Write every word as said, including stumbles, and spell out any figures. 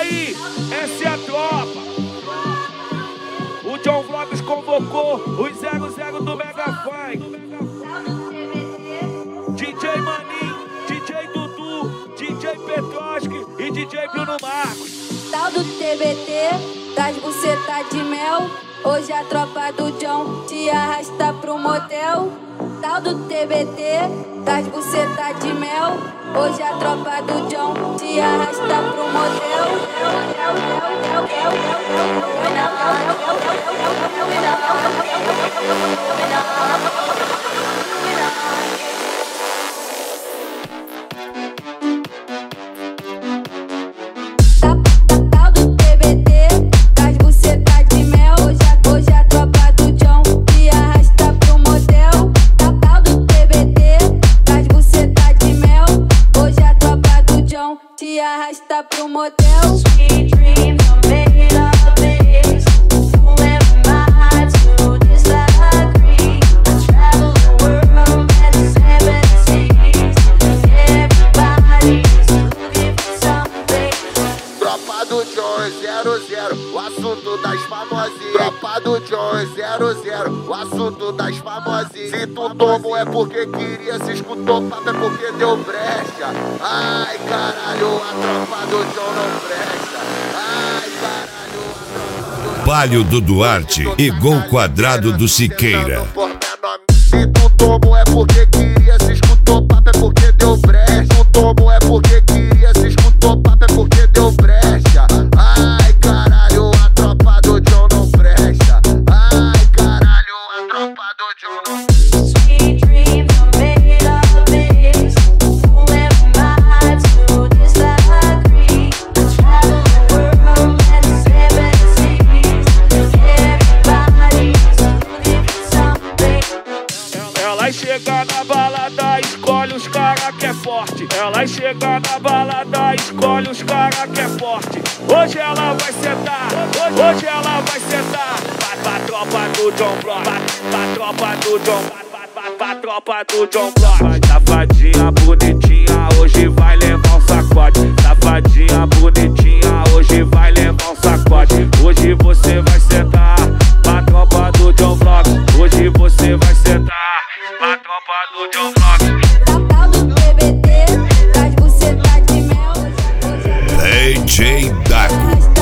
aí, essa é a tropa. O John Vlogs convocou os zero zero do Mega Funk. D J Maninho, D J Dudu, D J Petroski e D J Bruno Marcos. Tal do T B T, traz buceta de mel. Hoje a tropa do John te arrasta pro motel. Tal do T B T, traz buceta de mel. Hoje a tropa do John te arrasta pro motel. Te arrasta pro motel. Sweet dreams are made of this. Who am I to disagree? I travel the world at seven seas. Everybody's looking for something. Tropa do John zero zero, o assunto das famosinhas. Tropa do John zero zero, o assunto das famosinhas. Se tu tomou é porque queria, se escutou papo é porque deu brecha. Ai caralho, a tropa do John não presta. Ai caralho, a tropa do John. Palio do Duarte e Gol Quadrado do Siqueira. Se tu tomou é porque queria, se escutou papo é porque deu brecha. Se tu tomou é porque queria, se escutou papo é porque deu brecha. Ai caralho, a tropa do John não presta. Ai caralho, a tropa do John não presta. Sweet dreams are made of this. Who am I to disagree? I travel the world at seven seas. Everybody's looking for something. Ela chega na balada, escolhe os cara que é forte. Ela chega na balada, escolhe os cara que é forte. Hoje ela vai sentar, hoje, hoje ela vai sentar. Pra, pra tropa do John Block, pra, pra tropa do John, pra, pra, pra tropa do John Block. Safadinha bonitinha, hoje vai levar um sacode. Safadinha bonitinha, hoje vai levar um sacode. Hoje você vai sentar, pra tropa do John Block. Hoje você vai sentar, pra tropa do John Block. Tal do T B T, traz buceta de mel. D J Dago.